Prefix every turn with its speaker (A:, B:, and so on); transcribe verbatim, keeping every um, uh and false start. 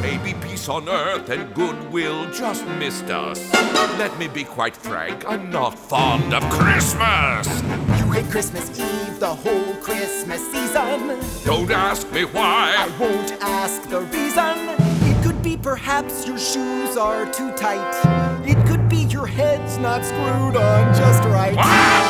A: Maybe peace on earth and goodwill just missed us. Let me be quite frank, I'm not fond of Christmas.
B: You hate Christmas Eve, the whole Christmas season.
A: Don't ask me why.
B: I won't ask the reason. It could be perhaps your shoes are too tight. It could be your head's not screwed on just right.
A: Ah!